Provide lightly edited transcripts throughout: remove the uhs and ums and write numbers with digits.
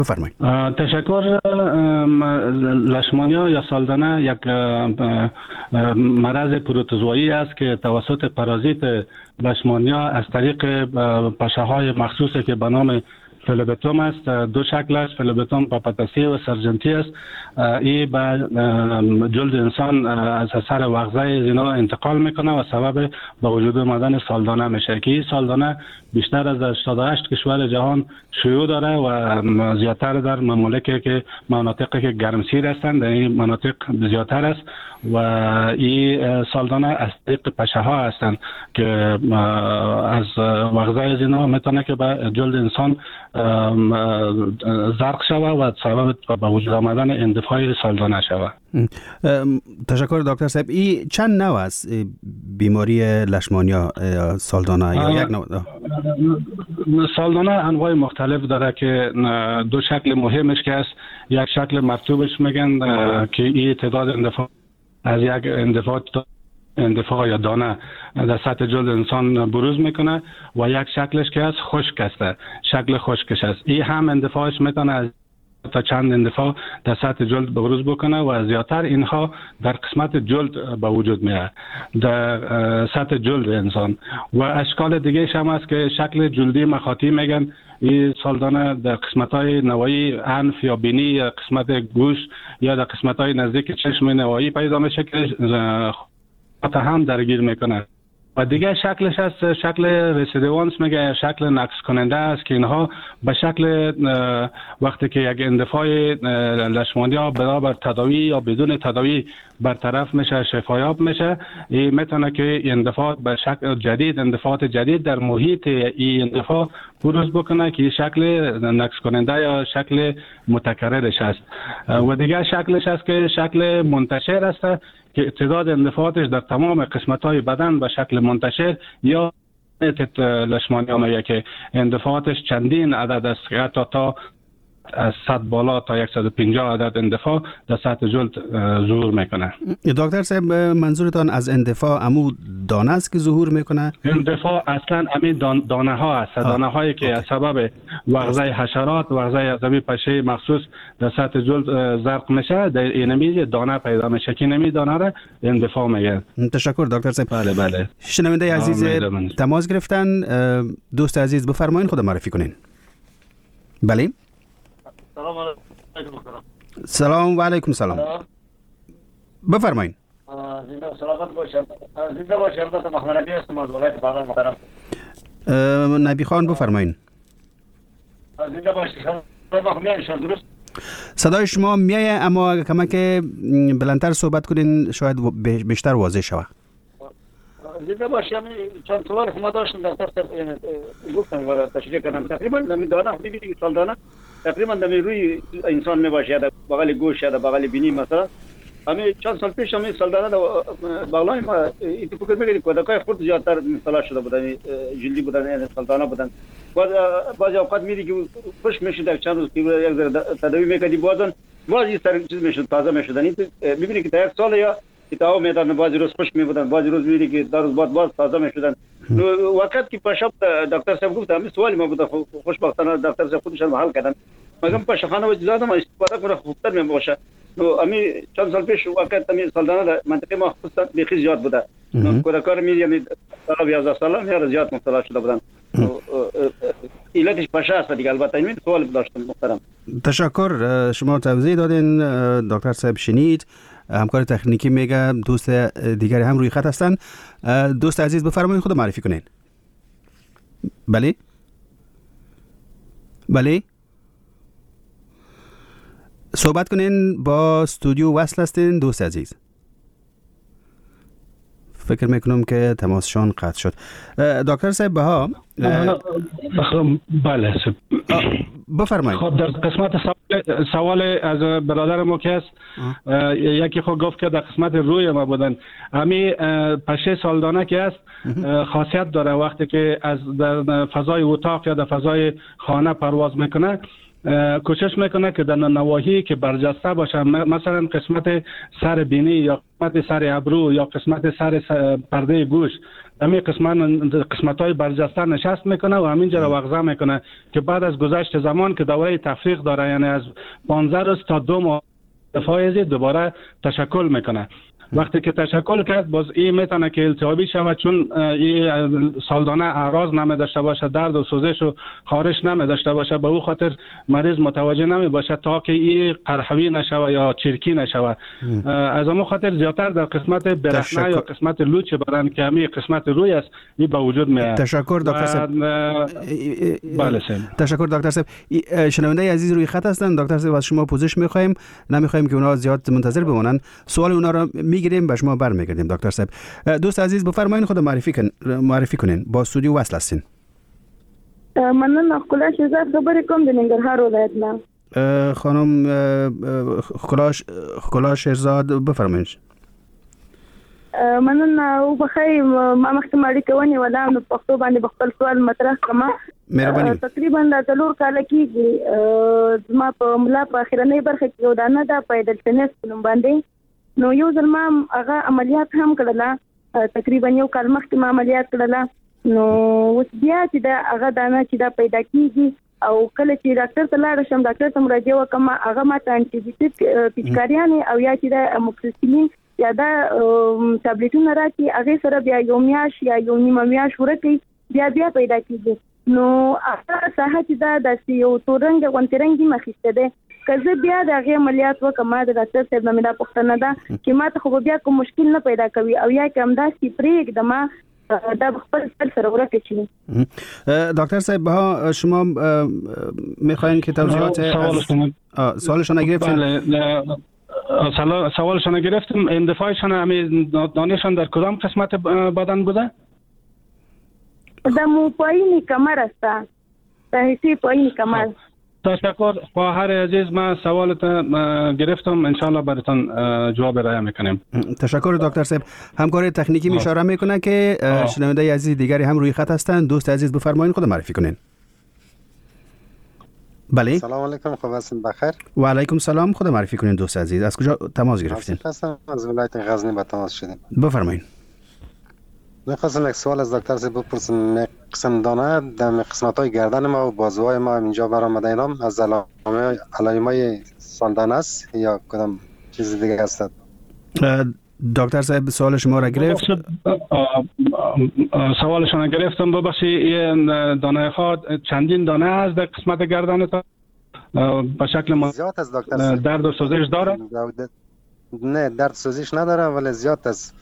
بفرمایید. تشکر. لشمانیا یا سالدانه یک مرض پروتوزوایی است که توسط پارازیت لشمانیا از طریق پشه‌های مخصوصی که به نام فلوبتوم است. دو شکل است، فلوبتوم پاپاتاسی و سرجنتی است. این به جلد انسان از اثر وغزه زینا انتقال میکنه و سبب به وجود آمدن سالدانه میشه که این سالدانه بیشتر از 88 کشور جهان شیوع داره و زیادتر در ممالکی که مناطقی که گرمسیر هستند، در این مناطق زیادتر است و این سالدانه از طریق پشه ها هستند که از وغزه زینا میتونه که به جلد انسان زرق شوه و سبب به وجود آمدن اندفاع سالدانه شوه. تشکر دکتر صاحب. این چند نوع است بیماری لشمانیا یا سالدانه یا یک نوع؟ سالدانه انواع مختلف داره که دو شکل مهمش که است. یک شکل مرطوبش میگن که این تعداد اندفاع از یک اندفاع یا دانه در سطح جلد انسان بروز میکنه و یک شکلش که است خشک است، شکل خشکش است. این هم اندفاعش میتونه از تا چند اندفاع در سطح جلد بروز بکنه و زیادتر اینها در قسمت جلد به وجود میاد، در سطح جلد انسان. و اشکال دیگه هم است که شکل جلدی مخاطی میگن. این سالدانه در قسمت‌های نوایی انف یا بینی یا قسمت گوش یا در قسمت‌های نزدیک چشم نوایی پیدا میشه که هم درگیر میکنه. و دیگه شکلش هست شکل رسیدوانس میگه، شکل نقص کننده است که اینها به شکل وقتی که یک اندفاع لشمانیا بنابر تداوی یا بدون تداوی برطرف میشه، شفایاب میشه، این میتونه که اندفاع به شکل جدید، اندفاعات جدید در محیط این اندفاع بروز بکنه که شکل نقص کننده یا شکل متکررش است. و دیگه شکلش است که شکل منتشر است که تعداد اندفاعاتش در تمام قسمت‌های بدن به شکل منتشر یا لشمانیا میگه که اندفاعاتش چندین عدد است، حتی تا از 100 بالا تا 150 عدد اندفاع در سطح جلد ظهور میکنه. دکتر صاحب منظورتان از اندفاع عمو دانه است که ظهور میکنه؟ اندفاع اصلا همین دانه ها است، دانه هایی که از سبب وغزه حشرات، وغزه عصبی پشه مخصوص در سطح جلد زرق میشه، در اینمی دانه پیدا میشه که اینمی دانه را اندفاع میگن. تشکر دکتر صاحب. بله. شنونده عزیز تماس گرفتن. دوست عزیز بفرمایید، خود معرفی کنین. بله. سلام و علیکم سلام. بفرمایید. سلامت باشم. زنده باشم. محمد نبی هستم از ولایت باغ محترم. نبی خان بفرمایید. زنده باشم. درست. صدای شما میایه اما کمک بلندتر صحبت کنین شاید بیشتر واضح شود. زنده باشم. چند سوال شما داشتم دکتر صاحب گفتم و تشریح کردم. تقریبا نمیدانم ببینید سالدانه تقریبا در روی انسان میباشه، در بغل گوش یا در بغل بینی مثلا. همین چند سال پیش همین سالدانه در بغلای ما این فکر می‌کنید کودکای خرد زیادتر مبتلا شده بودن، جلدی بودن، یعنی سالدانه بودن. بعضی اوقات می‌دی که خوش میشد در چند روز که یک ذره تداوی می‌کردی باز این سر چیز میشد، تازه میشدن. این می‌بینید که در یک سال یا تا میدان بعضی روز خوش می‌بودن، بعضی روز می‌بینید که در روز بعد باز تازه میشدن. وقت که پشاب دکتر صاحب گفت همین سوالی ما بود، خوشبختانه دکتر صاحب خودشون حل کردن. مگم پشخانه و زیاده ما استفاده کنه خوبتر میباشه. امی چند سال پیش وقت همین سالدانه در منطقه ما خصوصا بیخی زیاد بوده. کودکان می‌دیدم 11 ساله یا زیاد مبتلا شده بودن. علتش پشه است دیگه. البته این سوال داشتم محترم. تشکر. شما توضیح دادین دکتر صاحب. شنید همکار تکنیکی میگه دوست دیگری هم روی خط هستن. دوست عزیز بفرمایید خود معرفی کنین. بله صحبت کنین، با استودیو وصل هستین دوست عزیز. فکر میکنم که تماسشان قطع شد. دکتر صاحب بها بله بفرمایید. خب در قسمت سوال از برادر ما که است، یکی خود گفت که در قسمت روی ما بودن. امی پشه سالدانه که است خاصیت داره وقتی که از در فضای اتاق یا در فضای خانه پرواز میکنه، کوشش میکنه که در نواحی که برجسته باشه، مثلا قسمت سر بینی یا قسمت سر ابرو یا قسمت سر پرده گوش، همین قسمت‌های برجسته نشست میکنه و همینجا رو وغزه میکنه که بعد از گذشت زمان که دوره تفریق داره، یعنی از 15 روز تا 2 ماه دفاعی دوباره تشکل میکنه. وقتی که تشکل کرد باز این میتونه که التهابی شود، چون این سالدانه اعراض نمی داشته باشه، درد و سوزش و خارش نمی داشته باشه، به او خاطر مریض متوجه نمی باشه تا که این قرحوی نشوه یا چرکی نشوه. از اون خاطر زیادتر در قسمت برهنه یا قسمت لوچ بدن که همین قسمت روی است این به وجود میاد. تشکر دکتر صاحب. بله صاحب. تشکر دکتر صاحب. شنونده عزیز روی خط هستند. دکتر صاحب از شما پوزش می‌خوایم، نمی‌خوایم که اونها زیاد منتظر بمونن. سوال اونها را میگیریم به شما برمیگردیم. دکتر صاحب، دوست عزیز بفرمایید خود معرفی کنین، با استودیو وصل هستین. مننه. خلاص زه خبرې کوم د ننګرهار ولایت نه. خانم خلاص شیرزاد بفرمایید. مننه. او بخیر ما مخکې اړیکه ونیوله نو پښتو باندې به خپل سوال مطرح کړم. مهرباني. تقریبا د 4 کاله کېږي زما په ملا په اخرنۍ برخه کې یو دانه ده پیدلسنس په نوم باندې. نو یو ځل ما هغه عملیات هم کړله، تقریبا یو کال مخکې ما عملیات کړله. نو اوس بیا چې دا هغه دانه چې دا پیدا کېږي او کله چې ډاکټر ته لاړ شم، ډاکټر ته مراجعه وکړم، هغه ما ته انټي بیوټیک پیچکاریانې او یا چې دا اموکسیسیلین یا دا ټابلیټونه راکړي، هغې سره بیا یو میاشت یا یو نیمه میاشت ورکوي، بیا پیدا کېږي. نو هغه ساحه چې دا داسې یو تورنګ غوندې رنګ یې مخیسته دی. که زه بیا د هغې عملیات وکړم، ما د ډاکټر صاحب نه مې دا پوښتنه ده چې ما ته خو بیا کوم مشکل نه پیدا کوي او یا که همداسې پرېږدم دا خپل سر ورکه چی. دکتر صاحب شما میخواین که توضیحات سوالشان نگرفتین؟ سوالشان نگرفتم. اندفاعشان همین دانشان در کدام قسمت بدن بوده؟ در پایین کمر است، در حصه پایین کمر. تشکر خواهر عزیز، من سوالت گرفتم، انشالله براتون جواب ارائه میکنیم. تشکر دکتر صاحب. همکار تکنیکی می اشاره میکنه که شنونده عزیز دیگری هم روی خط هستند. دوست عزیز بفرمایید خود معرفی کنین. بله. سلام علیکم، خوب هستین؟ بخیر. و علیکم سلام. خود معرفی کنین دوست عزیز. از کجا تماس گرفتین؟ از ولایت غزنی به تماس شدیم. بفرمایید. می‌خواستم یک سوال از دکتر صاحب بپرسم. قسم دانه در قسمت‌های گردن ما و بازوهای ما اینجا برآمده، اینا از علائم‌های سالدانه است یا کدام چیز دیگه است؟ دکتر صاحب سوال شما را گرفت. سوالشون گرفتم. ببخشید این دانه ها چندین دانه است در قسمت گردن تا به شکل زیاد است دکتر صاحب. درد و سوزش داره؟ نه درد سوزش نداره ولی زیاد است.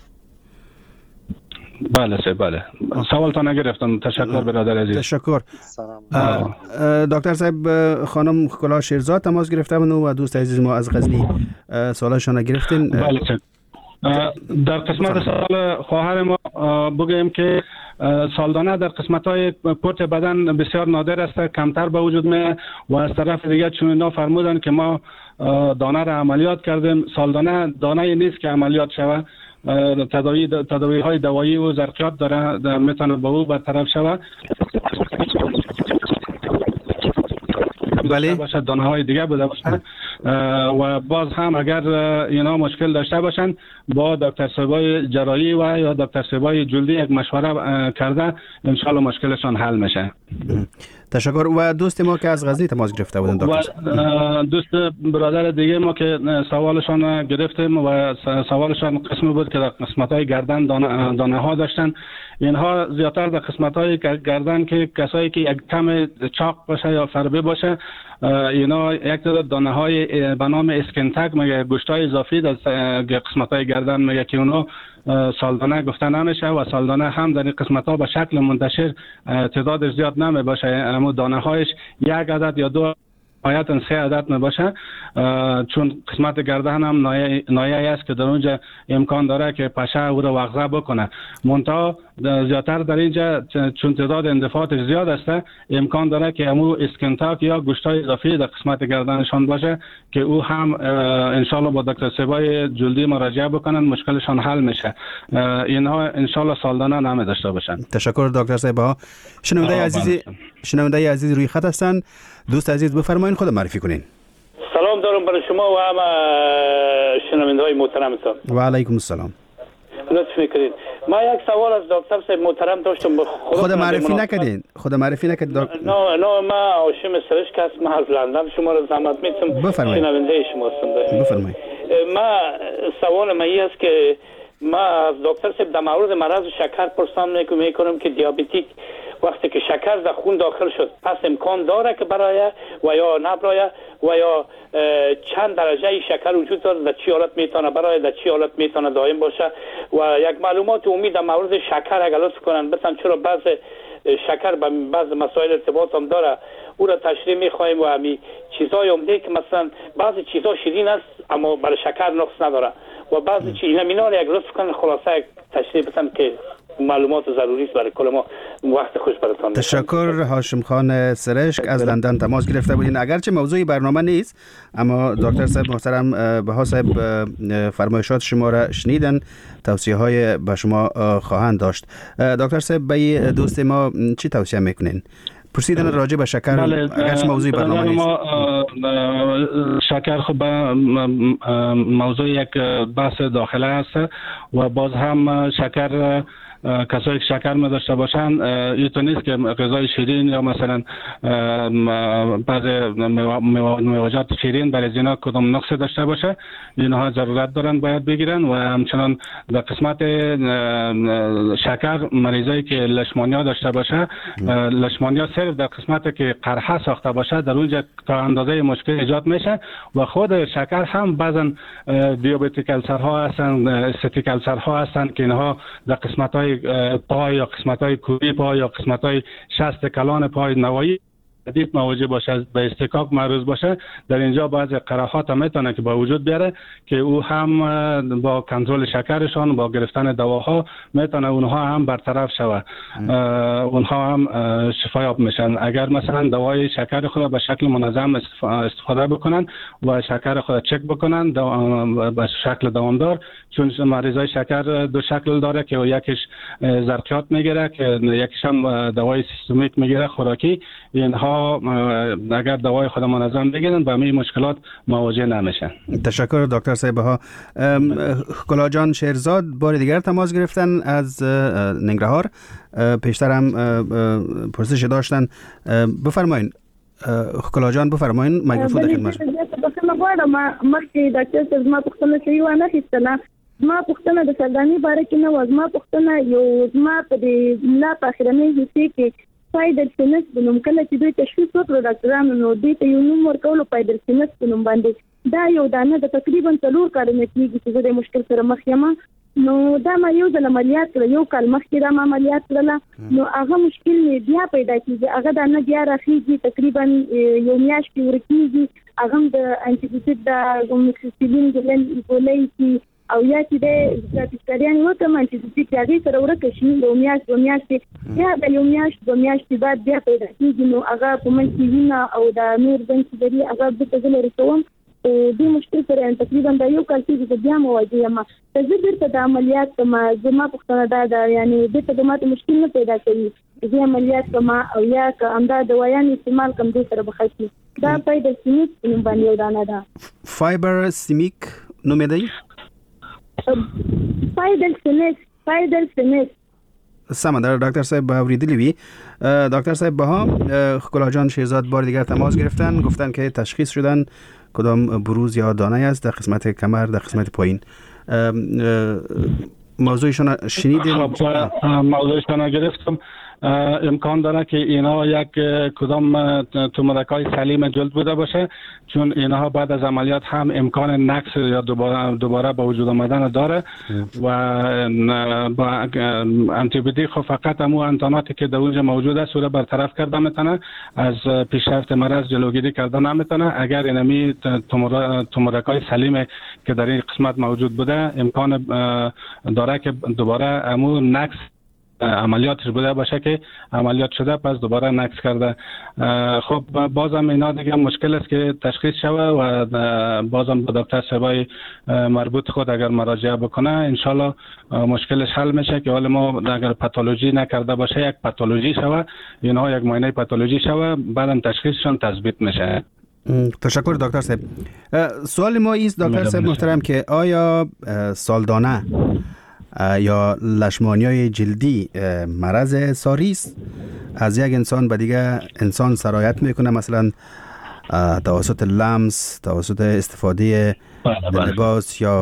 بله سه بله. سوالتان نگرفتم. تشکر برادر عزیز. تشکر. دکتر صاحب خانم خلاص شیرزاد تماس گرفتن و دوست عزیز ما از غزنی سوالشان گرفتین. بله سه. در قسمت سوال خواهر ما بگویم که سالدانه در قسمت‌های پورت بدن بسیار نادر است، کمتر به وجود میاد و از طرف دیگه چون اینا فرمودن که ما دانه را عملیات کردیم، سالدانه دانه نیست که عملیات شود. تداوی های دوایی و ظرفیت داره، میتونه به او برطرف شود. بله. باشه دانه های دیگه بوده باشه و باز هم اگر اینا مشکل داشته باشن با دکتر صاحبای جراحی و یا دکتر صاحبای جلدی یک مشوره کرده ان شاء الله مشکلشان حل میشه. تشکر. و دوست ما که از غزنی تماس گرفته بودن دکتر. دوست برادر دیگه ما که سوالشان گرفتیم و سوالشان قسمی بود که در قسمت‌های گردن دانه ها داشتن. اینها زیادتر در قسمت‌های گردن که کسایی که یک کم چاق باشه یا فربه باشه، اینا یک تعداد دانه‌های به نام اسکنتک میگه، گوشت‌های اضافی در قسمت‌های گردن میگه که اونا سالدانه گفته نمیشه و سالدانه هم در این قسمت‌ها به شکل منتشر تعداد زیاد نمی باشه، اما دانه‌هایش یک عدد یا دو نهایتاً 3 عدد نباشه، چون قسمت گردن هم نایه است که در اونجا امکان داره که پشه او رو وغزه بکنه. منتها زیادتر در اینجا چون تعداد اندفاعاتش زیاد است، امکان داره که امو اسکنتاک یا گوشت‌های اضافی در قسمت گردنشان باشه که او هم انشالله با دکتر صاحبای جلدی مراجعه بکنن، مشکلشان حل میشه. اینها انشالله سالدانه نمی داشته باشن. تشکر دکتر صاحب. شنونده عزیز روی خط هستند. دوست عزیز بفرمایید خود معرفی کنین. سلام دارم برای شما و همه شنونده‌های محترمتان. و علیکم السلام. لطف میکنید. ما یک سوال از دکتر صاحب محترم داشتم. خود معرفی نکردین. نه ما هاشم سرشک هستم از لندن. شما را زحمت میتم شنونده شما هستم. بفرمایید. ما سوال من این است که ما از دکتر صاحب در مورد مرض شکر پرسان میکنم که دیابتیک وقتی که شکر در خون داخل شد پس امکان داره که برای و یا نبرای و یا چند درجه شکر وجود داره، در چی حالت میتونه برای، در چی حالت میتونه دائم باشه. و یک معلومات عمومی در مورد شکر اگر لطف کنن بتن، چرا بعض شکر به بعض مسائل ارتباط هم داره، او را تشریح میخوایم. و همین چیزای عمده که مثلا بعضی چیزا شیرین است اما برای شکر نقص نداره و بعضی چیزا اینا یک لطف کنن خلاصه یک تشریح بتن که معلومات ضروری است برای کل ما. وقت خوش براتون. تشکر. هاشم خان سرشک از لندن تماس گرفته بودین. اگرچه موضوعی برنامه نیست اما دکتر صاحب محترم بها صاحب فرمایشات شما را شنیدن، توصیه های به شما خواهند داشت. دکتر صاحب به دوست ما چی توصیه میکنین؟ پرسیدن راجع به شکر اگرچه موضوعی برنامه نیست. شکر خب موضوع یک بحث داخله است و باز هم شکر کسایی که شکر می داشته باشن اینطور نیست که غذای شیرین یا مثلا بعض میوه‌جات شیرین برای اینا کدام نقص داشته باشه. اینها ضرورت دارن باید بگیرن. و همچنان در قسمت شکر مریضایی که لشمانیا داشته باشه، لشمانیا صرف در قسمتی که قرحه ساخته باشه در اونجا تا اندازه مشکل ایجاد میشه و خود شکر هم بعضا دیابتیک السرها هستن، استاتیک السرها هستن که اینها در قسمت پای یا قسمت‌های کوری پای یا قسمت‌های شست کلان پای نوایی شدید مواجه باشه، به استکاک معرض باشه، در اینجا بعضی قرحات میتونه که با وجود بیاره که او هم با کنترل شکرشان با گرفتن دواها میتونه اونها هم برطرف شوه، اونها هم شفایاب میشن. اگر مثلا دوای شکر خود به شکل منظم استفاده بکنن و شکر خود چک بکنن به شکل دوامدار، چون مریضای شکر دو شکل داره که یکیش زرقیات میگیره که یکیش هم دوای سیستمیک میگیره خوراکی. اینها اگر دوای خود منظم بگیرن با همین مشکلات مواجه نمیشن. تشکر دکتر صاحب. خکلا جان شیرزاد بار دیگر تماس گرفتن از ننگرهار، پیشتر هم پرسش داشتن. بفرمایید خکلا جان، بفرمایید میکروفون در خدمتتون. ما مخکې ډاکټر صاحب ما پوښتنه شوې و نه اخیستله. ما پوښتنه د سرداني باره کې نه و. زما پوښتنه یو زما په دې ملا په اخرنۍ حصې کې پایدرسینس په نوم کله چې دوی تشخیص وکړو ډاکټرانو نو دوی ته یو نوم ورکولو پایدرسینس په نوم باندې دا یو دانه د تقریبا 4 کالونو کېږي چې زه د مشکل سره مخ یم. نو دا ما یو ځل عملیات کړ، یو کال مخکې دا ما عملیات کړله. نو هغه مشکل مې بیا پیدا کېږي، هغه دانه بیا راخېږي، تقریبا یو میاشت کې ورکېږي. هغه د انټي د موکسیسیلین ګولۍ کې او یا چې د پسکاریان وکم انټي هغه سره ورکه شي یو میاشت دو میاشتې یا د یو میاشت دو میاشتې بعد بیا پیدا کېږي. نو هغه په منځ کې وینه او د نور بنچ لري هغه بیرته زه لرې کوم. دې مشکل سره تقریبا د یو کال کې د بیا مواجه یم. زه بیرته د عملیات کوم. زما پوښتنه دا ده یعنی بیرته د ماته مشکل نه پیدا کوي. زه عملیات کوم او یا که همدا دوايان استعمال کوم دې سره به ښه شي. دا فایبر سیمیک نوم باندې یو دانه ده. فایبر سیمیک نوم دی؟ فایدل سنس. سمندر دکتر صاحب اوریدلی وی. دکتر صاحب بها خکلا جان شیرزاد بار دیگر تماس گرفتن، گفتن که تشخیص شدن کدام بروز یا دانه است در قسمت کمر، در قسمت پایین. موضوعشون شنیدین؟ موضوعشون گرفتم. امکان داره که اینا یک کدام تومورکای سلیم جلد بوده باشه، چون اینها بعد از عملیات هم امکان نقص یا دوباره به وجود آمدن داره و با انتیبیوتیک خب فقط همون انتاناتی که در اونجا موجود است رو برطرف کرده میتونه، از پیشرفت مرض جلوگیری کرده نمیتونه. اگر اینمی تومورکای سلیم که در این قسمت موجود بوده امکان داره که دوباره همون نقص عملیاتش بوده باشه که عملیات شده پس دوباره نقص کرده. خب بازم اینا دیگه مشکل است که تشخیص شوه و بازم به دکتر صاحبای مربوط خود اگر مراجعه بکنه انشالله مشکلش حل میشه که حالا ما اگر پاتولوژی نکرده باشه یک پاتولوژی شوه، اینها یک معاینه پاتولوژی شوه، بعدم تشخیصشون تثبیت میشه. تشکر دکتر صاحب. سوال ما است دکتر صاحب محترم که آیا سالدانه یا لشمانیای جلدی مرض ساری است؟ از یک انسان به دیگه انسان سرایت میکنه، مثلا توسط لمس، توسط استفاده لباس یا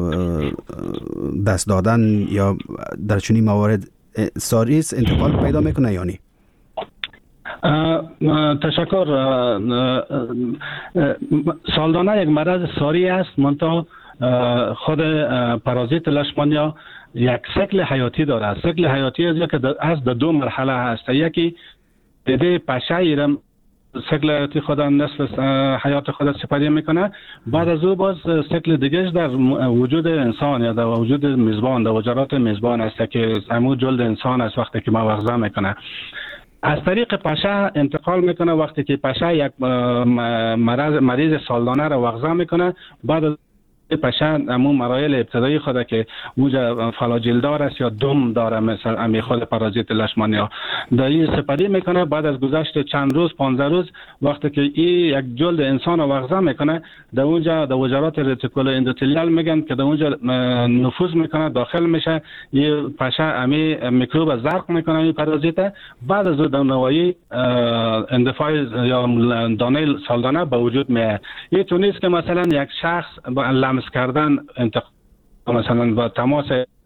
دست دادن یا در چنین موارد ساری است انتقال پیدا میکنه یا نه؟ تشکر. سالدانه یک مرض ساری است، منتها خود پارازیت لشمانیا یک سیکل حیاتی داره. سیکل حیاتی از دو مرحله هست. یکی دیده پشه ایرم سیکل حیاتی خود نصف حیات خود سپری میکنه، بعد از او باز سیکل دیگهش در وجود انسان یا در وجود میزبان، در وجرات میزبان است که همون جلد انسان است وقتی که مواخذه میکنه. از طریق پشه انتقال میکنه. وقتی که پشه یک مریض سالدانه را واخذه میکنه، بعد پشه همون مراحل ابتدایی خود که اوجا فلاجیلدار است یا دم داره مثل امی خود پارازیت لشمانیا دایی سپری میکنه. بعد از گذشت چند روز 15 روز وقتی که این یک جلد انسان رو واخذه میکنه، در اونجا در وجرات رتیکول اندوتلیال میگن که در اونجا نفوذ میکنه، داخل میشه. این پشه امی میکروب زرق میکنه این پارازیت. بعد از در نوایی اندفاع یا دانه سالدانه به وجود میاد. این تو نیست که مثلا یک شخص لمس کردن مثلا با تماس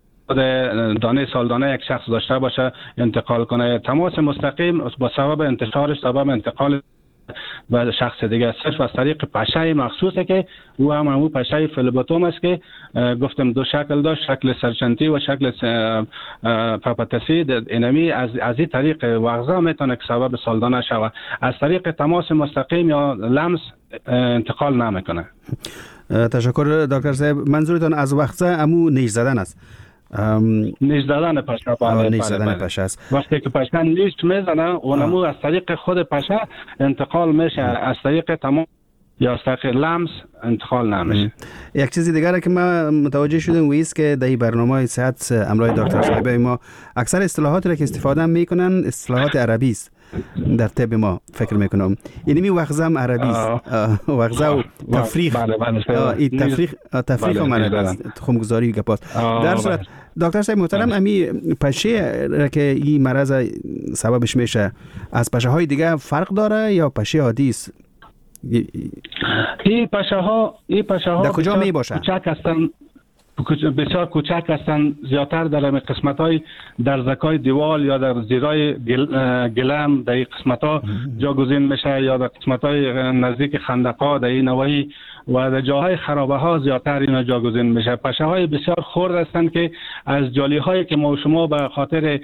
دانه سالدانه یک شخص داشته باشه انتقال کنه. تماس مستقیم با سبب انتشارش سبب انتقال به شخص دیگه صرف از طریق پشه مخصوصه که او همون پشه فلبوتوم است که گفتم دو شکل داشت، شکل سرچنتی و شکل پاپاتسی. اینمی از این طریق واخذه میتونه که سبب سالدانه شوه. از طریق تماس مستقیم یا لمس انتقال نمیکنه. تشکر دکتر صاحب. منظورتان از واخذه امو نیش زدن است؟ نیش زدن پشه. نیش زدن پشه است. وقتی که پشه نیش میزنه اونمو از طریق خود پشه انتقال میشه، از طریق تمام یا از طریق لمس انتقال نمیشه. یک چیزی دیگه که ما متوجه شدیم و است که در برنامه صحت امروز دکتر صاحب ما اکثر اصطلاحاتی را که استفاده میکنن اصطلاحات عربی است. در طب ما فکر میکنم اینمی واخذه هم عربی است. واخذه و تفریق. تفریق هم عربی است. خمگذاری گپاست. در صورت دکتر صاحب محترم امی پشه را که این مرض سببش میشه از پشه های دیگه فرق داره یا پشه عادی است؟ این پشه ها در کجا می باشه؟ کوچک هستن، بسیار کوچک هستن. زیادتر در قسمت های در زکای دیوال یا در زیرای گلم در این قسمت ها جاگزین میشه یا در قسمت های نزدیک خندقا در این نواحی و در جاهای خرابه ها زیادتر اینا جاگزین میشه. پشه های بسیار خرد هستند که از جالی هایی که ما شما به خاطر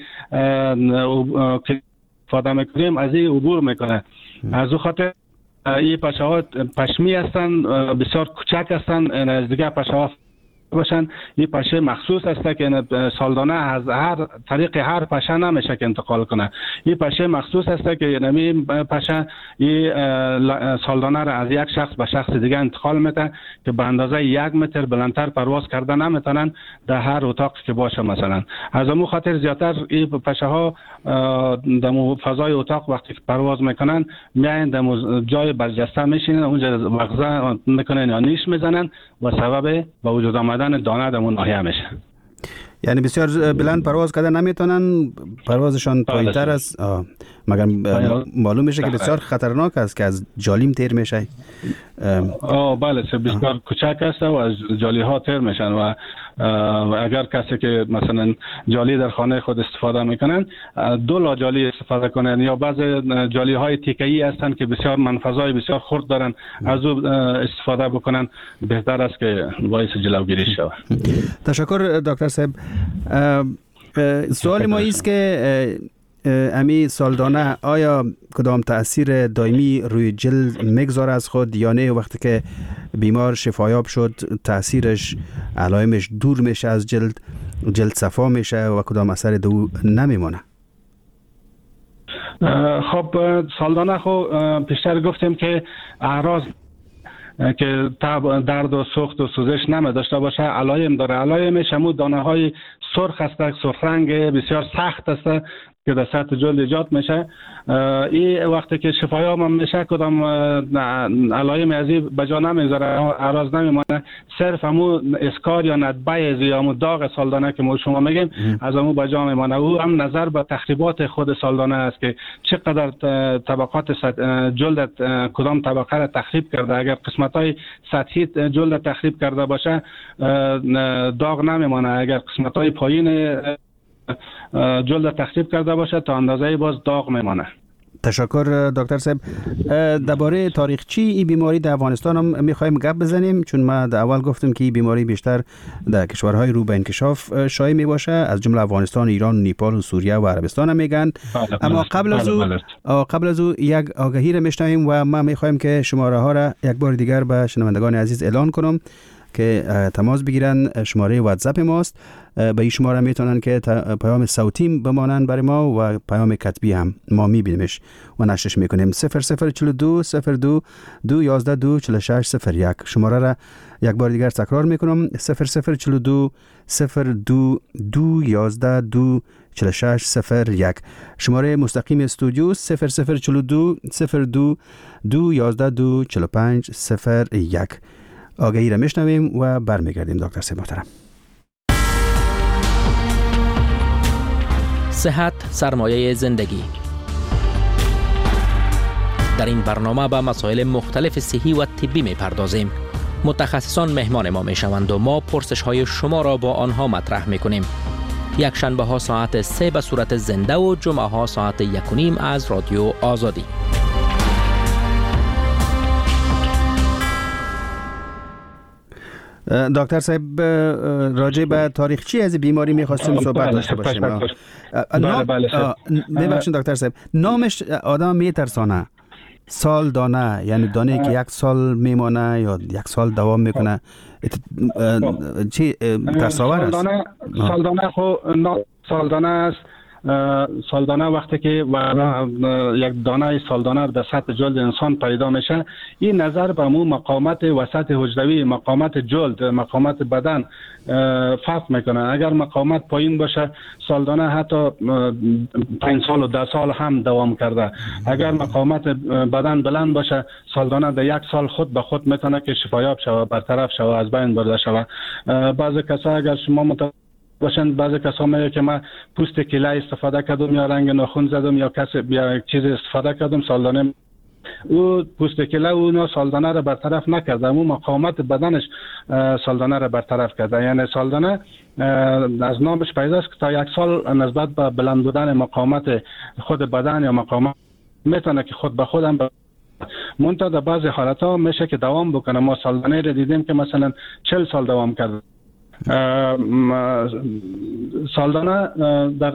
استفاده میکنیم از این عبور میکنه. از او خاطر این پشه ها پشمی هستند، بسیار کوچک هستند. از دیگه پشه ها باشن. این پشه مخصوص است که سالدانه از هر طریق هر پشه نمیشه که انتقال کنه. این پشه مخصوص است که نمی پشه این سالدانه را از یک شخص به شخص دیگه انتقال میده که به اندازه 1 متر بلندتر پرواز کرده نمیتونن در هر اتاق که باشه. مثلا از همون خاطر زیادتر این پشه ها در فضای اتاق وقتی که پرواز میکنن میاین در جای برجسته میشینن، اونجا واخذه میکنن یا نیش میزنن و سبب به وجود آمدن دانه در اون ناحیه میشه. یعنی بسیار بلند پرواز کردن نمیتونن، پروازشان پایینتر است. مگر معلوم میشه که بسیار خطرناک است که از جالیم تیر میشه. بله بسیار کوچک است و از جالی ها تیر میشن و اگر کسی که مثلا جالی در خانه خود استفاده میکنن 2 لاجالی استفاده کنن یا بعض جالی های تیکه‌ای هستند که بسیار منفذای بسیار خرد دارن، از او استفاده بکنن بهتر است که باعث جلوگیری شود. تشکر دکتر صاحب. سوال ما است که امی سالدانه آیا کدام تأثیر دائمی روی جلد میگذاره از خود یا نه؟ وقتی که بیمار شفایاب شد تأثیرش علائمش دور میشه از جلد جلد صفا میشه و کدام اثر دو نمیمونه؟ خب سالدانه خو پیشتر گفتیم که اعراض که تب، درد و سوخت و سوزش نمی داشته باشه، علایم داره. علایمش همون دانه های سرخ است، سرخ رنگ بسیار سخت است که در سطح جلد ایجاد میشه. این وقتی که شفایاب هم میشه کدام علایم ازی بجا نمیذاره، اعراض نمیمانه، صرف همون اسکار یا ندبه یا همون داغ سالدانه که ما شما میگیم از همون بجا میمانه. او هم نظر به تخریبات خود سالدانه است که چقدر طبقات جلد کدام طبقه را تخریب کرده. اگر قسمت های سطحی جلد تخریب کرده باشه داغ نمیمانه، اگر قسمت های پایین جلد تخریب کرده باشه تا اندازه باز داغ میمانه. تشکر دکتر صاحب. درباره تاریخچی این بیماری در افغانستان هم میخوایم گپ بزنیم، چون ما در اول گفتم که این بیماری بیشتر در کشورهای رو به انکشاف شایع می باشه، از جمله افغانستان، ایران، نیپال و سوریه و عربستان هم میگن. اما قبل از او یک آگهی را میشنویم و ما میخوایم که شماره ها را یک بار دیگر به شنوندگان عزیز اعلان کنم که تماس بگیرن. شماره واتساپ ماست، به این شماره میتونن که پیام صوتی بمانن برای ما و پیام کتبی هم ما میبینیمش و نشرش میکنیم. 0042 02 211 24601. شماره را یک بار دیگر تکرار میکنم، 0042 02 211 24601. شماره مستقیم استودیو 0042 02 211 24501. آگهی را میشنویم و برمیگردیم. دکتر صاحب محترم. صحت سرمایه زندگی. در این برنامه به مسائل مختلف صحی و طبی میپردازیم. متخصصان مهمان ما میشوند و ما پرسش های شما را با آنها مطرح میکنیم. یک شنبه ها ساعت 3 به صورت زنده و جمعه ها ساعت 1:30 از رادیو آزادی. دکتر صاحب، راجع به تاریخچی از بیماری می‌خواستیم صحبت داشته باشیم. ببخشید دکتر صاحب، نامش آدم میترسانه. سال دانه یعنی دانه که یک سال میمانه یا یک سال دوام میکنه، چی تصور است؟ سالدانه است. سالدانه وقتی که یک دانه سالدانه در سطح جلد انسان پیدا میشه، این نظر به مو مقاومت وسط حجروی، مقاومت جلد، مقاومت بدن فرق میکنه. اگر مقاومت پایین باشه سالدانه حتی 5 سال و 10 سال هم دوام کرده. اگر مقاومت بدن بلند باشه سالدانه در 1 سال خود به خود میتونه که شفایاب شوه، برطرف شوه، از بین برده شوه. بعضی کسا اگر شما باشند، بعضی کسا میگه که من پوست کله استفاده کردم یا رنگ ناخن زدم یا یک چیز استفاده کردم، سالدانه او پوست کله او سالدانه را برطرف نکرده، اما مقاومت بدنش سالدانه را برطرف کرده. یعنی سالدانه از نامش پیدا است که تا 1 سال نسبت به بلند بودن مقاومت خود بدن یا مقاومت میتونه که خود به خودم منتها در بعضی حالت ها میشه که دوام بکنه. ما سالدانه را دیدیم که مثلا 40 سال دوام کرده. سالدانه در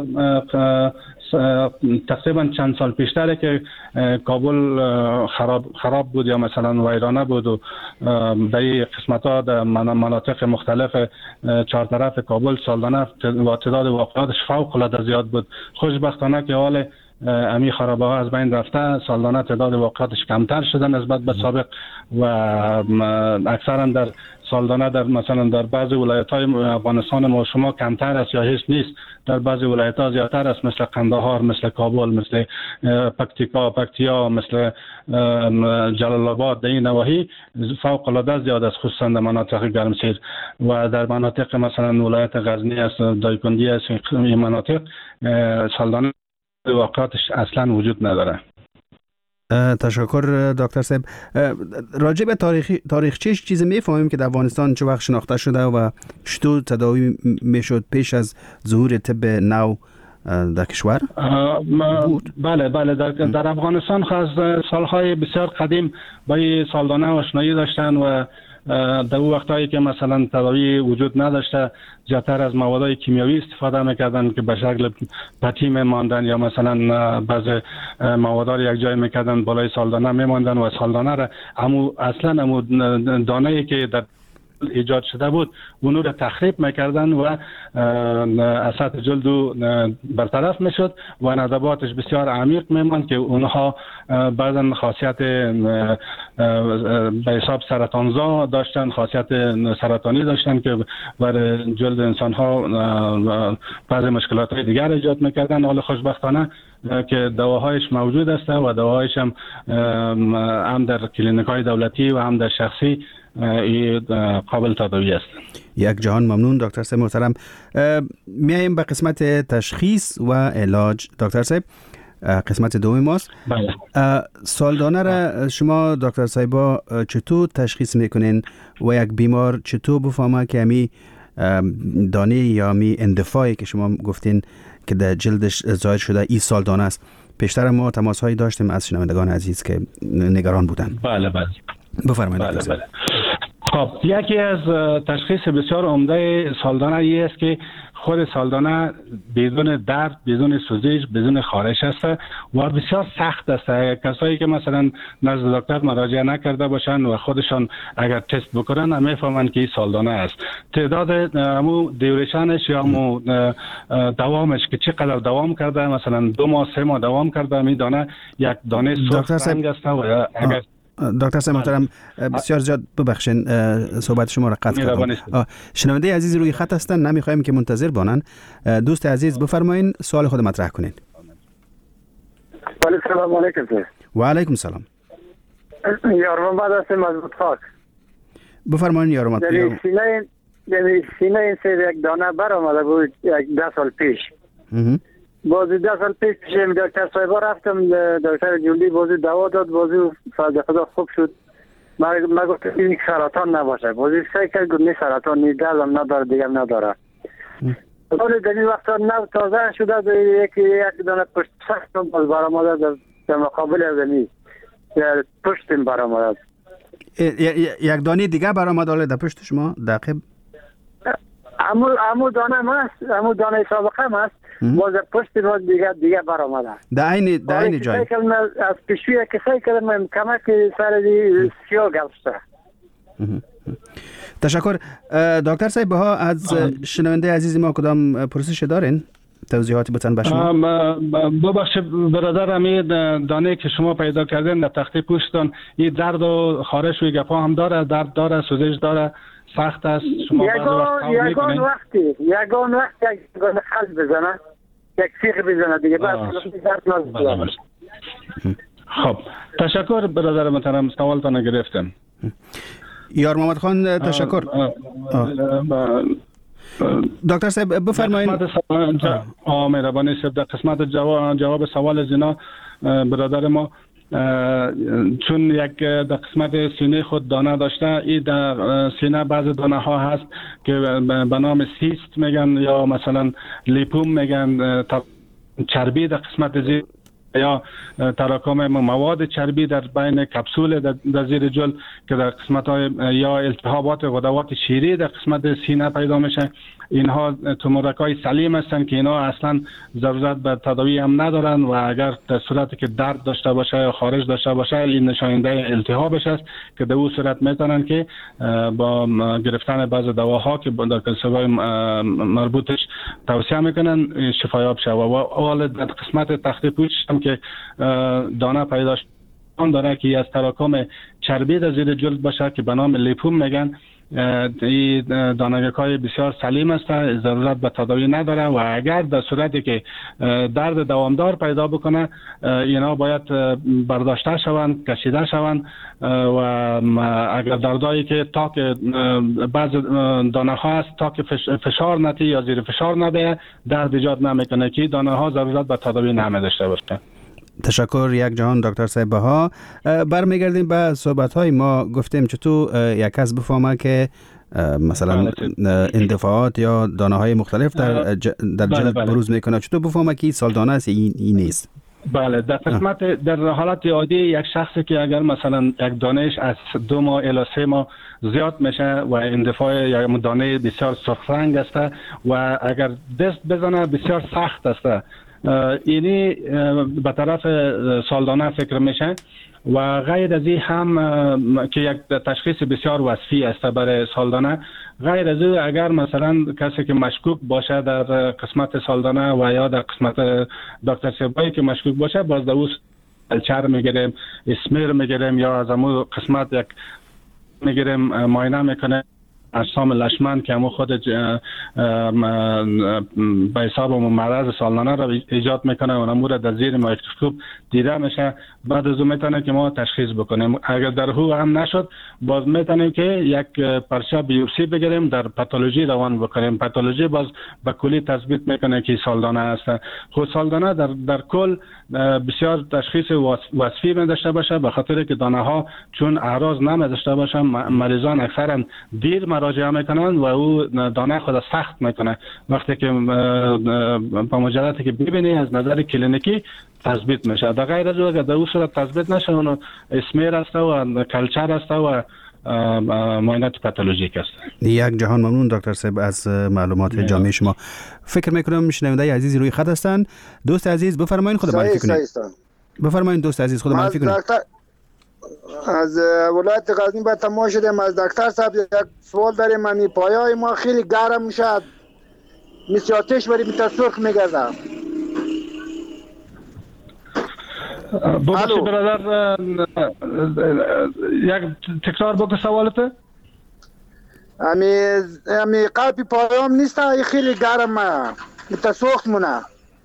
تقریبا چند سال پیشتره که کابل خراب بود یا مثلا ویرانه بود و در این قسمت ها در مناطق مختلف چهارطرف کابل سالدانه و تعداد واقعاتش فوق العاده زیاد بود. خوشبختانه که حال امی خرابه ها از بین رفته، سالدانه تعداد واقعاتش کمتر شده نسبت به سابق و اکثرا در سالدانه در مثلا در بعضی ولایت‌های افغانستان ما شما کمتر است یا هیچ نیست، در بعضی ولایت‌ها زیادتر است، مثل قندهار، مثل کابل، مثل پکتیا، مثل جلال آباد. در این نواحی فوق العاده زیاد است، خصوصا در مناطق گرمسیر و در مناطق مثلا ولایت غزنی است، دایکندی است، این مناطق سالدانه واقعاتش اصلا وجود نداره. تشکر دکتر صاحب. راجع به تاریخچه چیزی میفهمیم که در افغانستان چه وقت شناخته شده و چطور تداوی میشد پیش از ظهور طب نو در کشور؟ بله در افغانستان از سالهای بسیار قدیم با سالدانه آشنایی داشتن و در اون وقتایی که مثلا تداوی وجود نداشته زیادتر از موادهای کیمیایی استفاده میکردن که به شکل پتی میماندن یا مثلا بعض موادها رو یک جای میکردن بالای سالدانه میماندن و سالدانه را اصلا دانه‌ای که در ایجاد شده بود اونو را تخریب میکردن و از سطح جلد برطرف میشد و ندباتش بسیار عمیق میموند که اونها بعضا خاصیت به حساب سرطانزا داشتن، خاصیت سرطانی داشتن که برای جلد انسان ها بعض مشکلات دیگر ایجاد میکردن. حال خوشبختانه که دواهایش موجود است و دواهایش هم در کلینیک های دولتی و هم در شخصی قابل تداوی است. یک جهان ممنون دکتر صاحب محترم. میایم به قسمت تشخیص و علاج. دکتر صاحب قسمت دوم ماست. بله. سالدانه را شما دکتر صاحبا چطور تشخیص میکنین و یک بیمار چطور بفهمه که همی دانه یا همی اندفاعی که شما گفتین که در جلدش ظاهر شده این سالدانه است؟ پیشتر ما تماس هایی داشتیم از شنوندگان عزیز که نگران بودن. بله بله. بفرمایید. بله. خب یکی از تشخیص بسیار عمده سالدانه ای است که خود سالدانه بدون درد، بدون سوزش، بدون خارش است و بسیار سخت است. کسایی که مثلا نزد دکتر مراجعه نکرده باشند و خودشان اگر تست بکنن میفهمند که این سالدانه است. تعداد همو دیوریشنش یا همو دوامش که چقدر دوام کرده، مثلا 2 ماه 3 ماه دوام کرده، می دانه یک دانه سرخ رنگ است و اگر دکتر صاحب محترم بسیار زیاد ببخشین صحبت شما را قطع کردم. شنونده عزیز روی خط هستن، نمیخوایم که منتظر بانن. دوست عزیز بفرمایین سوال خود مطرح کنین. سلام علیکم. و علیکم سلام. یارم بعد از مضبوط خاک. بفرمایین یارم. سینه این سر یک دانه برآمده بود 10 سال پیش. بازی 10 سال پیش دکتر صاحبا رفتم، دکتر جولی بازی دوا داد، بازی فضل خدا خوب شد. ما گفتم این سرطان نباشه، بازی سعی کرد گفت نه سرطان نیست، دلم نداره دیگه نداره. ولی در این وقتا نو تازه شده یک دانه پشت سخت باز برآمده در مقابل زمین پشتم برآمده. یک دانه دیگه برآمده در پشت شما دقیق؟ امو دانه ماست، امو دانه سابقه ماست، باز پشت ما دیگه برآمده. در عین جای. از پیشوی که سعی کردم کمک سر سیاه گلسته. تشکر. دکتر صاحب ها از شنونده عزیز ما کدام پرسش دارین؟ توضیحاتی بتن به شما. ببخشید برادر، امی دانه که شما پیدا کردین در تخته پوستتان این درد و خارش و گپا هم داره، درد داره، سوزش داره، سخت است؟ شما یگان وقتی یک خز بزنه، یک سیخ بزنه دیگه بس درد نزده. خب تشکر برادر محترم، سوالتان گرفتم. یار محمد خان تشکر. دکتر صاحب بفرمایید. مهربانی صاحب در قسمت جواب سوال زینا برادر ما، چون یک در قسمت سینه خود دانه داشته، این در سینه بعض دانه ها هست که به نام سیست میگن یا مثلا لیپوم میگن، چربی در قسمت زیر یا تراکم مواد چربی در بین کپسول در زیر جلد که در قسمت های یا التهابات غدوات شیری در قسمت سینه پیدا میشه. اینها تومورکای سلیم هستند که اینا اصلا ضرورت به تداوی هم ندارن و اگر در صورتی که درد داشته باشه یا خارش داشته باشه این نشاننده التهابش است که در اون صورت میتونن که با گرفتن بعض دواها که در کلسوای مربوطش توصیه میکنن شفایاب شه. و اول در قسمت تخته پوست هم که دانه پیدا داره که از تراکم چربی در زیر جلد باشه که به نام لیپوم میگن. این دانگک‌های بسیار سلیم است، ضرورت به تداوی نداره و اگر در صورتی که درد دوامدار پیدا بکنه اینا باید برداشته شوند، کشیده شوند و اگر دردایی که تا که بعض دانه ها است تا که فشار نتی یا زیر فشار نده درد ایجاد نمیکنه که دانه ها ضرورت به تداوی نمیداشته باشه. تشکر یک جهان دکتر صاحب بها. برمیگردیم به صحبت های ما. گفتیم چطور یک کس بفهمه که مثلا اندفاعات یا دانه های مختلف در جلد بروز میکنه، چطور بفهمه که این سالدانه است این نیست؟ بله، در قسمت در حالت عادی یک شخصی که اگر مثلا یک دانهش از 2 ماه الی 3 ماه زیاد میشه و اندفاع یا دانه بسیار سرخ رنگ است و اگر دست بزنه بسیار سخت است، اینی به طرف سالدانه فکر میشه و غیر از این هم که یک تشخیص بسیار وصفی است برای سالدانه. غیر از این اگر مثلا کسی که مشکوک باشه در قسمت سالدانه و یا در قسمت دکتر سبایی که مشکوک باشه، باز در کلچر میگیریم، اسمیر میگیریم یا از امو قسمت یک میگیریم معاینه میکنه اجسام لشمن که همون خود به حساب مرض سالانه را ایجاد میکنه و امور در زیر میکروسکوپ دیده میشه. بعد از اون میتونه که ما تشخیص بکنیم. اگر در هو هم نشد، باز میتونیم که یک پرچه بیوپسی بگیریم، در پاتولوژی روان بکنیم. پاتولوژی باز به کلی تثبیت میکنه که سالدانه است. خود سالدانه در کل بسیار تشخیص وصفی می داشته باشه، به خاطر که دانه ها چون اعراض نمی داشته باشه، مریضان اکثرا دیر مراجعه میکنن و او دانه خود سخت میکنه. وقتی که با مجردی که ببینی از نظر کلینیکی تثبیت میشه. در غیر از او اگر در او صورت تثبیت نشه، اون اسمیر است و کلچر است و معاینات پاتولوژیک است. یک جهان ممنون دکتر صاحب از معلومات جامع شما. فکر میکنم شنونده عزیزی روی خط هستند. دوست عزیز بفرمایید خود معرفی کنید. بفرمایید دوست عزیز خود معرفی کنید. از ولایت غزنی به تماس شدیم. از دکتر صاحب یک سوال داریم. من پایای ما خیلی گرم میشه، مثل آتش بری سرخ میگرده. بابا برادر یک تکرار بکن سوالته. امی قلبی پایام نیست، خیلی گرم سوخت مونه.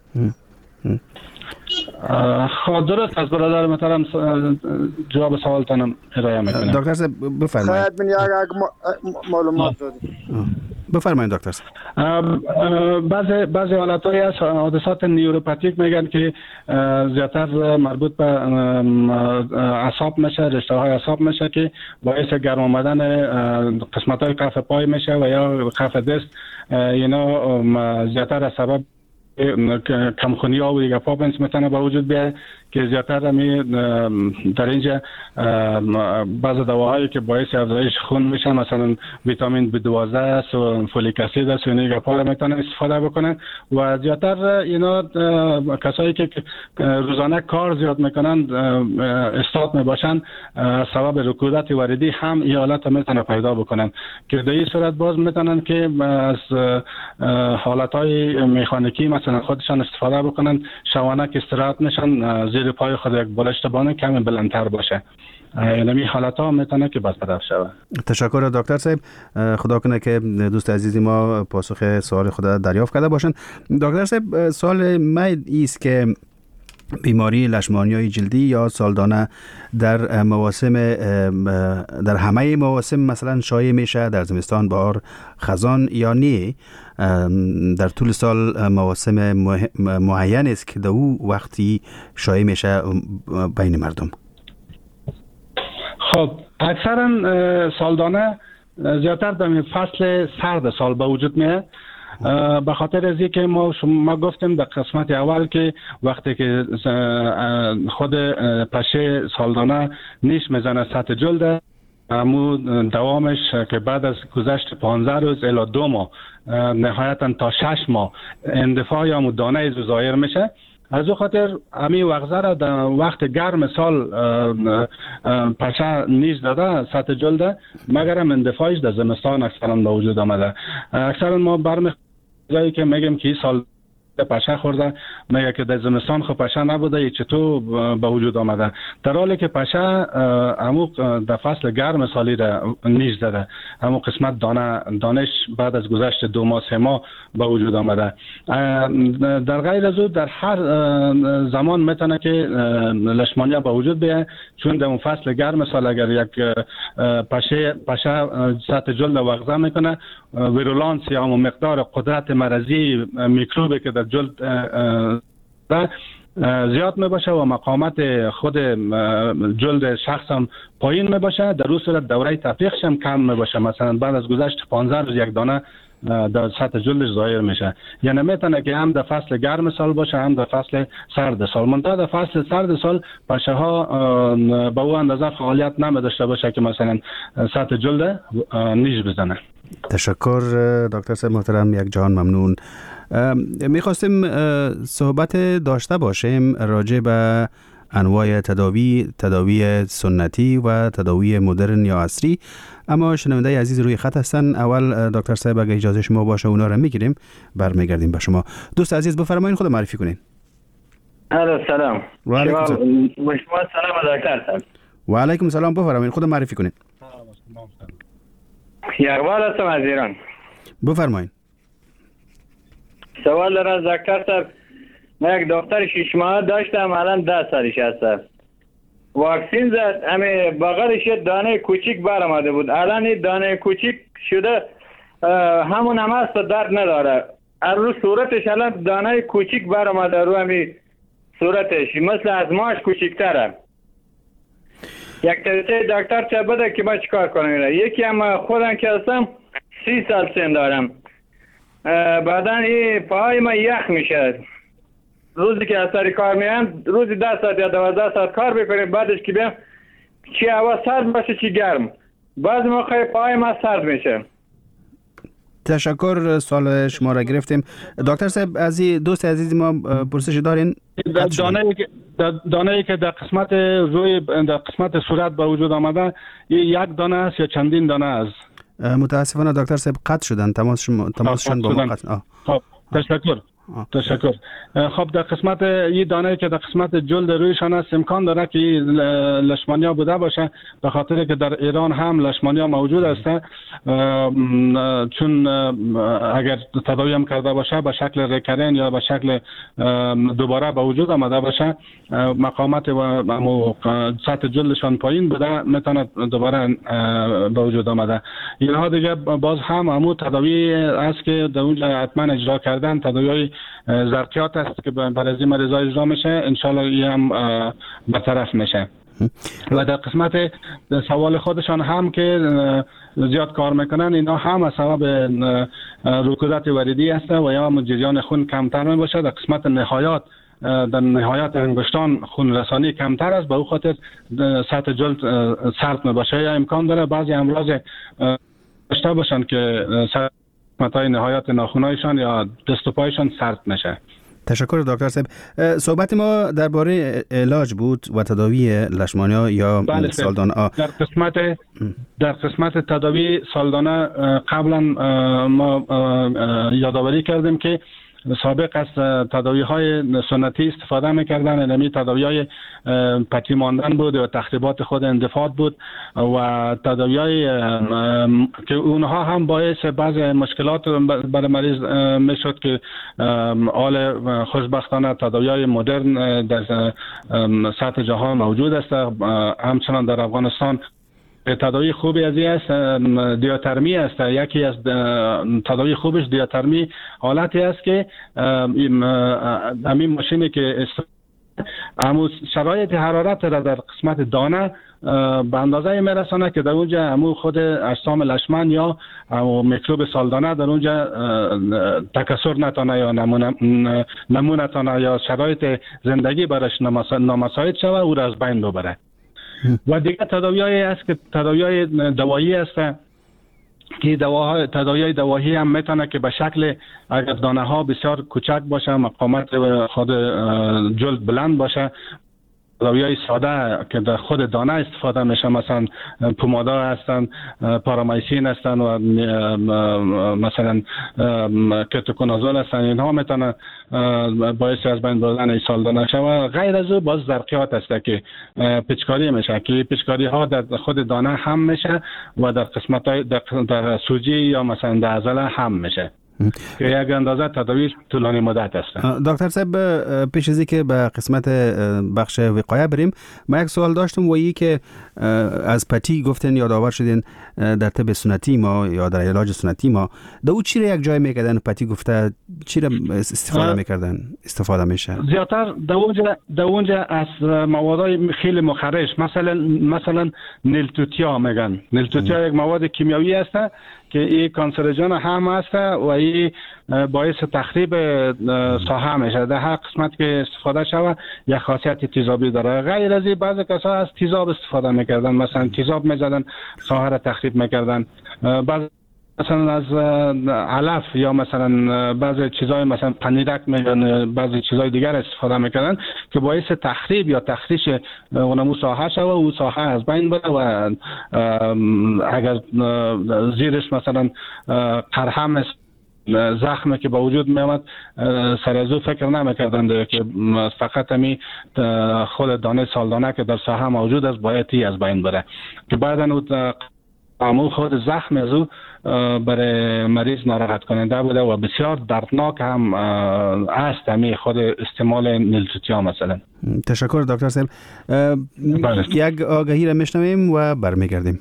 درست از برادر محترم جواب سوالتانم ارائه میکنم. دکتر صاحب بفرمایید. خیلی من یک معلومات دادیم. بفرمایید دکتر صاحب. بعضی حالت‌های هست، حادثات نیوروپاتیک میگن که زیادتر مربوط به اعصاب میشه، رشته‌های اعصاب میشه که باعث گرم آمدن قسمت‌های کف پای میشه و یا کف دست. اینا زیادتر از سبب کمخونی ها و دیگه پاپنس میتونه به وجود بیاد که زیادتر در اینجا بعض دواهایی که باعث افزایش خون میشن، مثلا ویتامین B12 است و فولیک اسید است و اینا پا میتونن استفاده بکنن. و زیادتر اینا کسایی که روزانه کار زیاد میکنن، استاد میباشن، سبب رکودت وریدی هم این حالت میتونه پیدا بکنن که در این صورت باز میتونن که از حالتهای مکانیکی مثلا خودشان استفاده بکنن، شوانه که استراحت نشن، زیر پای خود یک بالشت بانه کمی بلندتر باشه. یعنی حالت ها میتونه که برطرف شود. تشکر دکتر صاحب. خدا کنه که دوست عزیزی ما پاسخ سوال خود دریافت کرده باشند. دکتر صاحب، سوال من است که بیماری لشمانیای جلدی یا سالدانه در مواسم، در همه مواسم مثلا شایع میشه، در زمستان، بهار، خزان یا نه؟ در طول سال مواسم معین است که در او وقتی شایع میشه بین مردم؟ خب اکثرا سالدانه زیادتر در فصل سرد سال به وجود میاد، به خاطر از اینکه ما گفتیم در قسمت اول که وقتی که خود پشه سالدانه نیش میزنه سطح جلد، امو دوامش که بعد از گذشت 15 روز الی 2 ماه نهایتا تا 6 ماه اندفاع یا دانه ظاهر میشه. از او خاطر امی وغزه را در وقت گرم سال پشه نیز داده سطح جلده، مگرم اندفاعش در زمستان اکثرا به وجود آمده. اکثرا ما برمیخوایی که میگیم که سال پشه خورده، میگه که در زمستان خب پشه نبوده، ای چطور به وجود آمده، در حالی که پشه امو در فصل گرم سالی را نیز داده، امو قسمت دانش بعد از گذشت 2 ماه 3 ماه به وجود آمده. در غیر از او در هر زمان میتونه که لشمانیا به وجود بیاد، چون در اون فصل گرم سال اگر یک پشه سطح جلد وغزه میکنه، ویرولانس یا همون مقدار قدرت مرضی میکروبی که در جلد زیاد میباشه و مقاومت خود جلد شخص هم پایین میباشه، در اون صورت دوره تفریقش هم کم میباشه. مثلا بعد از گذشت 15 روز یک دانه در سطح جلدش ظاهر میشه. یعنی میتونه که هم در فصل گرم سال باشه، هم در فصل سرد سال. منتها در فصل سرد سال پشه ها به او اندازه فعالیت نمیداشته باشه که مثلا سطح جلد نیش بزنه. تشکر دکتر صاحب محترم، یک جهان ممنون. میخواستیم صحبت داشته باشیم راجع به انواع تداوی سنتی و تداوی مدرن یا عصری. اما شنونده عزیز روی خط هستن. اول دکتر صاحب اگه اجازه شما باشه اونا رو میگیریم، برمیگردیم به شما. دوست عزیز بفرمایید، خود معرفی کنین. سلام. و علیکم سلام دکتر صاحب. و علیکم سلام، بفرمایید، خود معرفی کنین. یغبال هستم از ایران. بفرمایید. سوال دارم دکتر صاحب. من یک دختر 6 ماه داشتم، الان 10 سالش هست. واکسین زد، همه بغلش یه دانه کوچیک برآمده بود. الان این دانه کوچیک شده، همون هم هست، درد نداره. رو صورتش الان دانه کوچیک برآمده، رو همین صورتش مثل از ماش کوچیک‌تره. یک توصیه دکتر چه بده که من چیکار کنم؟ یکی هم خودم که هستم 30 سال سن دارم، بعدن این پاهای من یخ میشه. روزی که از سر کار میام روزی 10 ساعت یا 12 ساعت کار بکنیم، بعدش که بیام چی هوا سرد باشه چی گرم، بعضی موقع پای ما سرد میشه. تشکر، سوال شما را گرفتیم. دکتر صاحب، از دوست عزیز ما پرسش دارین؟ دانه‌ای که در قسمت روی در قسمت صورت به وجود آمده، یک دانه است یا چندین دانه است؟ متاسفانه دکتر صاحب قطع شدن، تماسشون با ما قطع. خب تشکر. خب در قسمت این دانه که در قسمت جلد رویشان است، امکان داره که لشمانیا بوده باشه، به خاطر که در ایران هم لشمانیا موجود است. چون اگر تداوی هم کرده باشه به شکل ریکرین یا به شکل دوباره به وجود آمده باشه، مقامات و سطح جلدشان پایین بوده، میتونه دوباره به وجود آمده. اینها دیگه باز هم همون تداوی است که در اونجا حتما اجرا کردن. تداوی زرقیات است که برای این مریضا اجرا میشه، انشالله این هم برطرف میشه. و در قسمت سوال خودشان هم که زیاد کار میکنن، اینا هم از سبب رکودت وریدی است و یا جریان خون کمتر میباشه. در قسمت نهایات، در نهایت انگشتان خون رسانی کمتر است، به او خاطر سطح جلد سرد میباشه. یا امکان داره بعضی امراض داشته باشن که متای نهایت ناخونایشان یا دست و پایشان سرد نشه. تشکر دکتر صاحب. صحبت ما درباره علاج بود و تداوی لشمانیا یا سالدانه. در قسمت تداوی سالدانه قبلا ما یادآوری کردیم که سابق از تداوی های سنتی استفاده میکردن. یعنی تداوی های پتی ماندن بود و تخریبات خود اندفاع بود و تداوی های که اونها هم باعث بعض مشکلات برای مریض میشد که حال خوشبختانه تداوی های مدرن در سطح جهان موجود است. همچنان در افغانستان تداوی خوبی از این است، دیاترمی است. یکی از تداوی خوبش دیاترمی حالتی است که همین ماشینی که همون شرایط حرارت را در قسمت دانه به اندازه میرسانه که در اونجا همون خود اجسام لشمن یا میکروب سالدانه در اونجا تکثر نتانه یا نمونتانه یا شرایط زندگی برش نامساعد شوه، او را از بین ببره. و دیگه تداوی‌هایی است که تداوی‌های دوایی است که تداوی‌های دوایی هم میتونه که به شکل اگر دانه ها بسیار کوچک باشه، مقامات خود جلد بلند باشه، تداوی‌های ساده که در خود دانه استفاده میشه، مثلا پومادا هستن، پارامایسین هستن و مثلا کتوکونازول هستن، اینها میتونه باعث از بین بردن سالدانه شود. غیر از او باز زرقیات است که پیچکاری میشه، که پیچکاری ها در خود دانه هم میشه و در قسمت در سوجی یا مثلا در عضله هم میشه که یک اندازه تداوی طولانی مدت است. دکتر صاحب، پیش از اینکه به قسمت بخش وقایه بریم، من یک سوال داشتم و این که از پتی گفتن یادآور شدین در طب سنتی ما یا در علاج سنتی ما در او چی را یک جای میکردن؟ پتی گفته چی را استفاده میشه؟ زیادتر در اونجا از موادهای خیلی مخرش، مثلا نیلتوتیا میگن. نیلتوتیا یک مواد کیمیایی است که این کانسروژن هم است و این باعث تخریب ساحه میشه. در هر قسمت که استفاده شود یک خاصیت تیزابی داره. غیر از این بعضی کسا از تیزاب استفاده میکردن، مثلا تیزاب میزدن ساحه را تخریب میکردن. بعض مثلا از علف یا مثلا بعضی چیزای مثلا پنیرک میگن، بعضی چیزای دیگر استفاده میکنن که باعث تخریب یا تخریش اونمو ساحه شوه و او ساحه از بین بره و اگر زیرش مثلا قرحه زخمی که با وجود می آمد سر از او فکر نمیکردند که فقط همی خود دانه سالدانه که در ساحه موجود است باید از بین بره، که بعدا او خود زخم از او برای مریض ناراحت کننده بوده و بسیار دردناک هم است همی خود استعمال نیلتوتیا مثلا. تشکر دکتر صاحب. یک آگهی را میشنویم و برمیگردیم.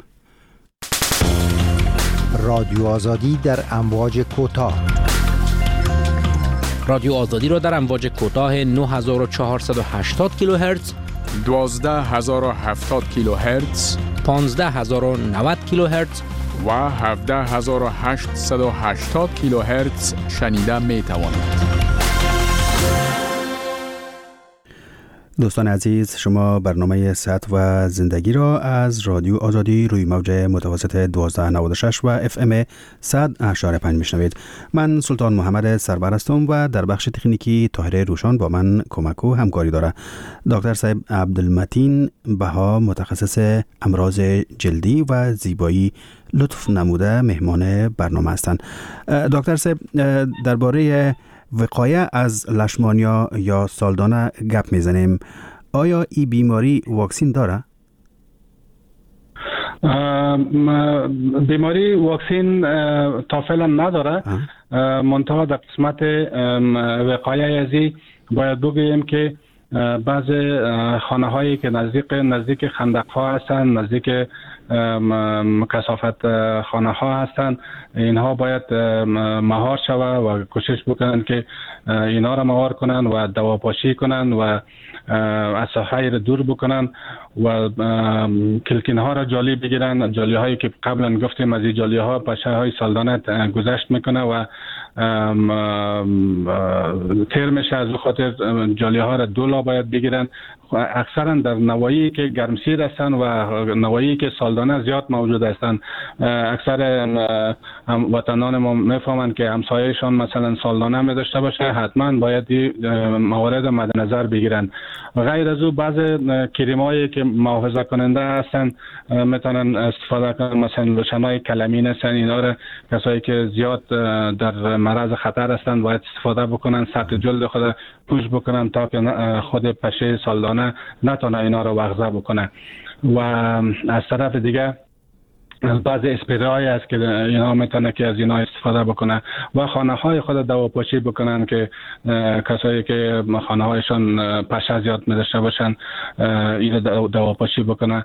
رادیو آزادی در امواج کوتاه. رادیو آزادی را در امواج کوتاه 9480 کیلوهرتز، 12070 کیلوهرتز، 15090 کیلوهرتز و 17880 کیلوهرتز شنیده می توانید. دوستان عزیز، شما برنامه صحت و زندگی را از رادیو آزادی روی موج متوسط 1296 و FM 100.5 میشنوید. من سلطان محمد سربر هستم و در بخش تکنیکی طاهر روشان با من کمک و همکاری داره. دکتر صاحب عبدالمتین بها متخصص امراض جلدی و زیبایی لطف نموده مهمان برنامه هستند. دکتر صاحب درباره وقایه از لشمانیا یا سالدانه گپ میزنیم. آیا این بیماری واکسین داره؟ بیماری واکسین تا فعلا نداره، منتها در قسمت وقایه ازی باید بگوییم که بعضی خانه هایی که نزدیک خندق ها هستن، نزدیک کثافت خانه ها هستن، اینها باید مهار شوه و کوشش بکنن که اینا را مهار کنن و دواپاشی کنن و از ساحه را دور بکنن و کلکین ها را جالی بگیرن. جالی هایی که قبلا گفتیم از این جالی ها پشه های سالدانه گذشت میکنه و تیر میشه، از خاطر جالی ها را دولا باید بگیرن. اکثرا در نواحی که گرمسیر هستند و نواحی که سالدانه زیاد موجود هستند، اکثر وطنان ما میفهمند که همسایه‌شان مثلا سالدانه می داشته باشه، حتما باید موارد مد نظر بگیرن. غیر از او بعض کریمایی که محافظه کننده هستند میتونن استفاده کنن، مثلا لوشنای کلامین هستند، اینا را کسایی که زیاد در معرض خطر هستند باید استفاده بکنن، سطح جلد خود پوش بکنن تا که خود پشه سالدانه نتونه اینا رو وغزه بکنه. و از طرف دیگه بعضی اسپری هست که اینا میتونه که از اینا استفاده بکنه و خانه های خود دواپاشی بکنن که کسایی که خانه هایشان پشه زیاد می‌داشته باشن این دواپاشی بکنه.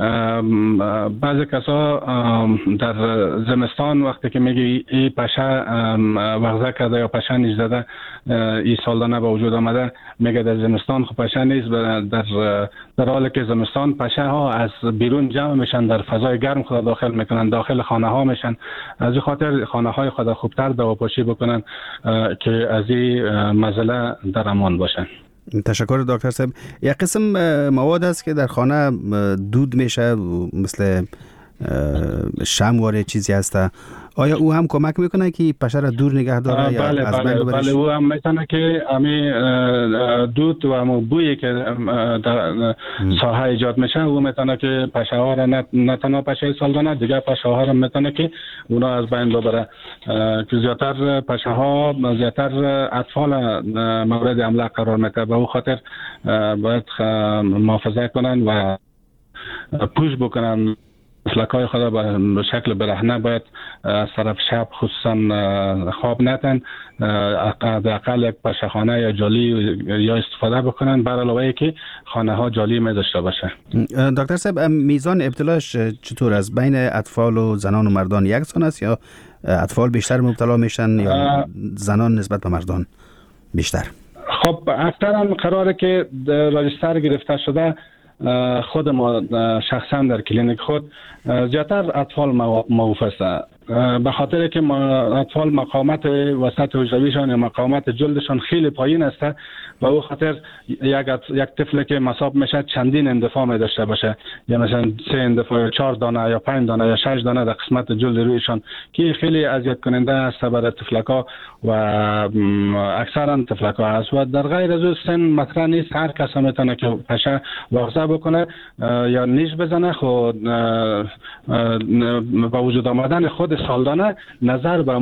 بعضی کسا در زمستان وقتی که میگه این پشه وغزه کرده یا پشه نیش زده، این سالدانه به وجود آمده، میگه در زمستان خب پشه نیست، در حالی که زمستان پشه ها از بیرون جمع میشن، در فضای گرم خود داخل میکنن، داخل خانه ها میشن. از این خاطر خانه های خود خوبتر دواپاشی بکنن که از این مسئله در امان باشن. تشکر دکتر صاحب. یک قسم مواد است که در خانه دود میشه، مثل شمواره چیزی هست، آیا او هم کمک میکنه که پشه را دور نگه داره یا بله از بین ببرش؟ بله او هم میتونه که امی دود و همون بویی که در ساحه ایجاد میشه او میتونه که پشه ها را نه تنها پشه سالدانه دیگه پشه ها را میتونه که اونا از بین ببره، که زیادتر پشه ها زیادتر اطفال مورد حمله قرار میده. به او خاطر باید محافظت کنن و پوش بکنن. مسلکای خدا به شکل برهنه باید از طرف شب خصوصا خواب نتن، حداقل یک پشه‌خانه یا جالی یا استفاده بکنن، بر علاوه که خانه ها جالی می داشته باشه. دکتر صاحب میزان ابتلاش چطور است؟ بین اطفال و زنان و مردان یکسان است یا اطفال بیشتر مبتلا میشن یا زنان نسبت به مردان بیشتر؟ خب اکثرا قراره که راجستر گرفته شده خود ما شخصا در کلینیک خود زیادتر اطفال موفق است. به خاطر که اطفال مقاومت وسط حجرویشان یا مقاومت جلدشان خیلی پایین است و او خاطر یک طفل که مصاب میشه چندین اندفاع می داشته باشه، یا مثلا 3 اندفاع یا 4 دانه یا 5 دانه یا 6 دانه در قسمت جلد رویشان که خیلی اذیت کننده است برای طفلکا و اکثرا طفلکا است. و در غیر از سن مطرح نیست، هر کس میتونه که پشه واغزه بکنه یا نیش بزنه. خود با وجود آمدن خود سالدانه نظر به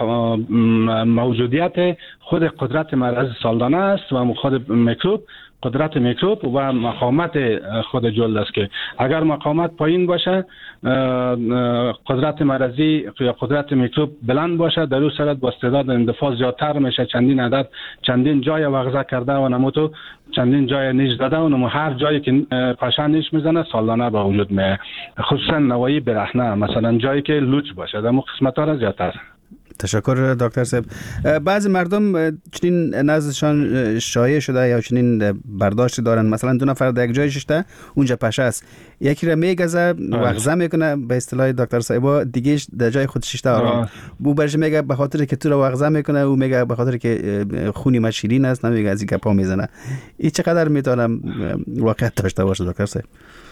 موجودیت خود قدرت مرض سالدانه است و خود میکروب، قدرت میکروب و مقاومت خود جلد است که اگر مقاومت پایین باشه، قدرت مرضی یا قدرت میکروب بلند باشه، در اون صورت با استعداد اندفاع زیادتر میشه. چندین عدد چندین جای واغزه کرده و نموتو چندین جای نیش زده و نمو هر جایی که پشه نیش میزنه سالدانه به وجود میاد، خصوصا نوایی برهنه، مثلا جایی که لوچ باشه در قسمت ها زیادتر. تشکر دکتر صاحب. بعضی مردم چنین نزدشان شایع شده یا چنین برداشت دارن، مثلا 2 نفر در یک جای ششته اونجا پشه است، یکی را میگزه واغزه میکنه به اصطلاح دکتر صاحب، دیگه در جای خود ششته آرام بو برش میگه به خاطر که تو را واغزه میکنه، او میگه به خاطر که خونی ما شیرین است، نمیگه از این گپا میزنه. این چقدر میتونم واقعیت داشته باشه دکتر صاحب؟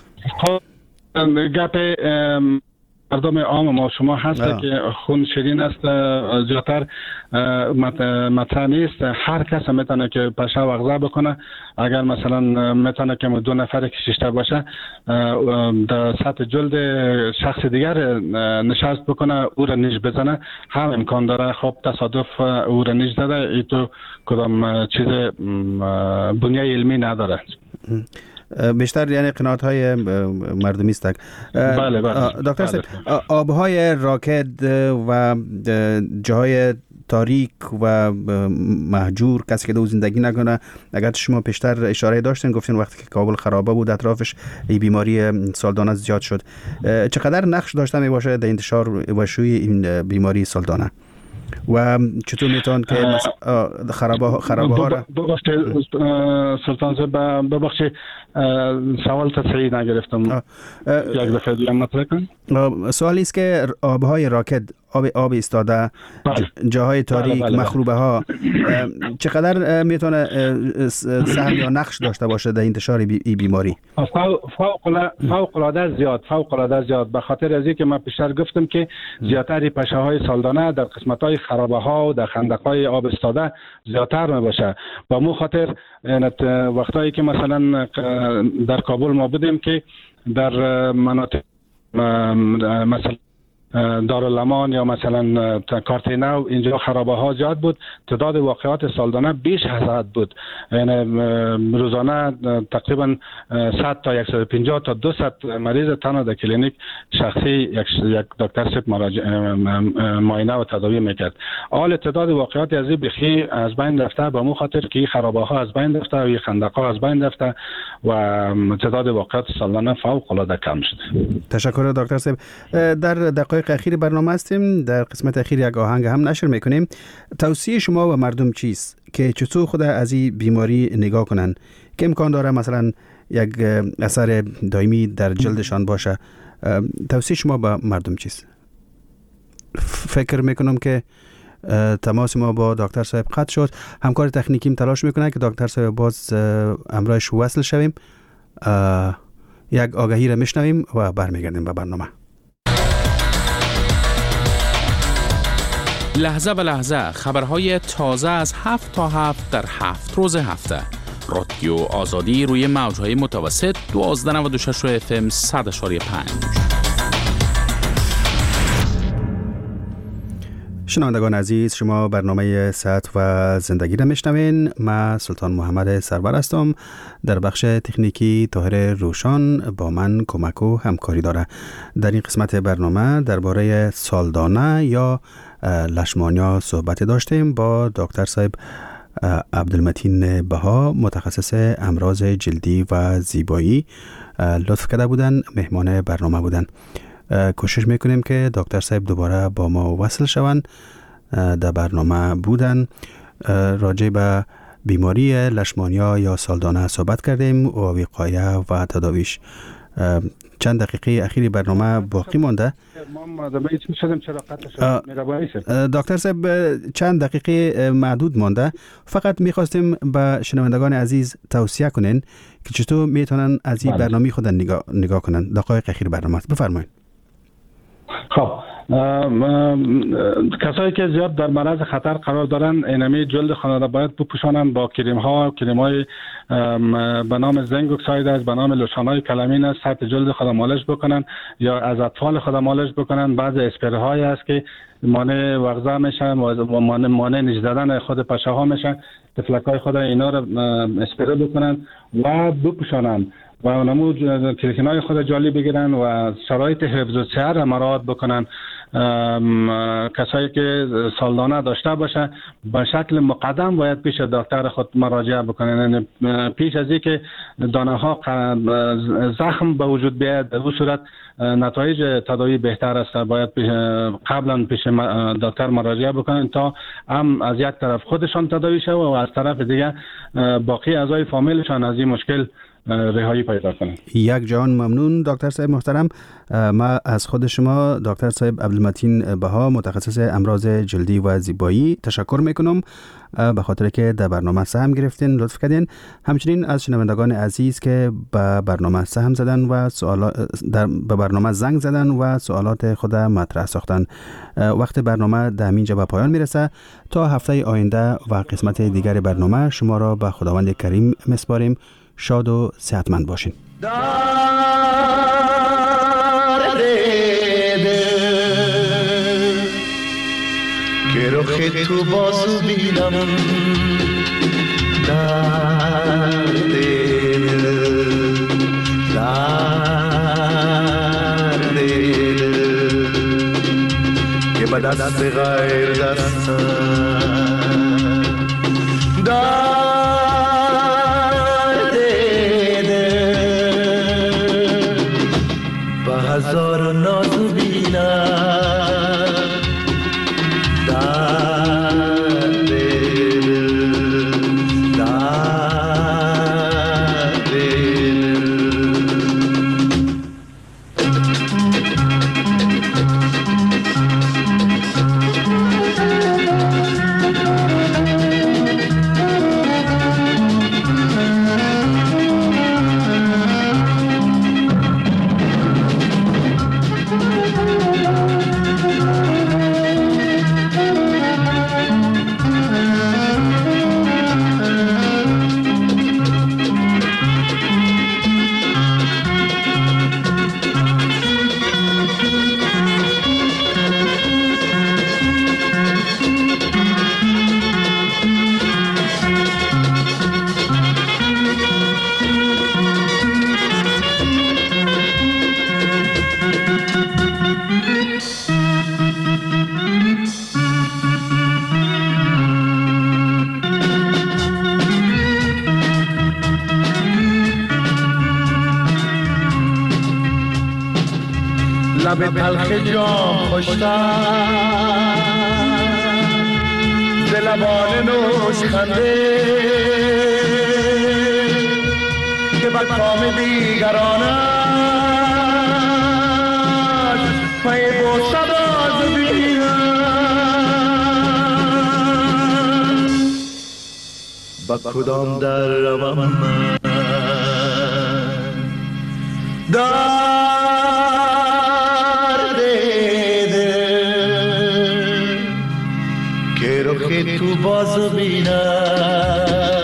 گپ مردم عام ما شما هست که خون شیرین است زیادتر مطرح نیست. هر کس میتونه که پشه واغزه بکنه. اگر مثلا میتونه که 2 نفر کشیشته باشه در سطح جلد شخص دیگر نشست بکنه، او را نیش بزنه، هم امکان داره. خب تصادف او را نیش زده، ای تو کدام چیز بنیه علمی نداره. بیشتر یعنی قناعت های مردمی است. بله دکتر صاحب، آبهای راکد و جاهای تاریک و مهجور، کسی که دو زندگی نکنه، اگر شما پیشتر اشاره داشتین گفتین وقتی که کابل خرابه بود اطرافش این بیماری سالدانه زیاد شد، چقدر نقش داشته می باشه در انتشار و شیوع این بیماری سالدانه و چطور میتون که خرابه ها را سلطان صاحب ببخشید سوال تصحیح نگرفتم، یک دفعه دیگه مطرح کن. سوالی است که آبهای راکد، آب ایستاده، جاهای تاریک، مخروبه ها چقدر میتونه سهم یا نقش داشته باشه در انتشار این بیماری؟ فوق العاده زیاد به خاطر از اینکه من پیشتر گفتم که زیادتر پشه های سالدانه در قسمت های خرابه ها و در خندق های آب ایستاده زیادتر میباشه. و مو خاطر وقتایی که مثلا در کابل ما بودیم که در مناطق مثلا دارالامان یا مثلا کارتینو اینجا خرابه ها زیاد بود، تعداد واقعات سالدانه بیش از حد بود، یعنی روزانه تقریبا 100 تا 150 تا 200 مریض تنها در کلینیک شخصی یک دکتر صاحب معاینه و تداوی میکرد. حال تعداد واقعات از این بخی از بین رفته، به مو خاطر که خرابه ها از بین رفته و خندق ها از بین رفته و تعداد واقعات سالانه فوق العاده کم شده. تشکر دکتر صاحب. در دقایق اخیر برنامه هستیم، در قسمت اخیر یک آهنگ هم نشر میکنیم. توصیه شما و مردم چیست که چطور خود از این بیماری نگاه کنن که امکان داره مثلا یک اثر دائمی در جلدشان باشه؟ توصیه شما به مردم چیست؟ فکر میکنم که تماس ما با دکتر صاحب قطع شد. همکار تکنیکیم تلاش میکنه که دکتر صاحب باز امرایش وصل شویم. یک آگهی را میشنویم و برمیگردیم به برنامه. لحظه به لحظه خبرهای تازه از 7 تا 7 در 7 روز هفته. رادیو آزادی روی موجهای متوسط 1296 FM 100.5. شنوندگان عزیز، شما برنامه صحت و زندگی را میشنوین. من سلطان محمد سرور هستم. در بخش تکنیکی طاهر روشان با من کمک و همکاری داره. در این قسمت برنامه درباره سالدانه یا لشمانیا صحبت داشتیم با دکتر صاحب عبدالمتین بها، متخصص امراض جلدی و زیبایی لطف کرده بودن، مهمان برنامه بودن. کوشش میکنیم که دکتر صاحب دوباره با ما وصل شوند. در برنامه بودن، راجع به بیماری لشمانیا یا سالدانه صحبت کردیم و وقایه و تداویش چند دقیقه اخیری برنامه باقی مانده. دکتر صاحب چند دقیقه معدود مانده. فقط میخواستیم به شنوندگان عزیز توصیه کنین که چطور میتونن از این برنامه خود نگاه کنن. دقایق اخیر برنامه بفرمایید. خب کسایی که زیاد در معرض خطر قرار دارن اینمی جلد خانه را باید بپوشانن با کریم‌های به نام زنک اکساید است، به نام لوشن‌های کلامین است، سطح جلد خود مالش بکنن یا از اطفال خود مالش بکنن. بعضی اسپری های است که مانع وغزه میشن و مانع نج زدن خود پشه ها میشن. تفلک‌های خود اینا را اسپری بکنن و بپوشانن و نمو تلفن‌های خود جالی بگیرن و شرایط حفظ الصحت را مراعات بکنن. کسایی که سالدانه داشته باشه به شکل مقدم باید پیش دکتر خود مراجعه بکنن. پیش از اینکه دانه ها زخم به وجود بیاید، در اون صورت نتایج تداوی بهتر است. باید قبلا پیش دکتر مراجعه بکنن تا هم از یک طرف خودشان تداوی شود و از طرف دیگه باقی اعضای فامیلشان از این مشکل رهایی پیدا کنند. یک جان ممنون دکتر صاحب محترم. ما از خود شما دکتر صاحب عبدالمتین بها متخصص امراض جلدی و زیبایی تشکر میکنم به خاطر که در برنامه سهم گرفتین، لطف کردین. همچنین از شنوندگان عزیز که به برنامه سهم زدن و به برنامه زنگ زدن و سوالات خود مطرح ساختن. وقت برنامه در اینجا به پایان میرسه. تا هفته آینده و قسمت دیگر برنامه شما را به خداوند کریم میسپاریم. شاد و صحتمند باشین. که رخ تو بازو بینم در دل که به دست غیر دستم در دل به هزار نازو بینم لب تلخ جام خوشتر ز لبان نوش خنده که بر کام دیگرانت پی بوسد از بینم با کدام در روم من که تو باز بینم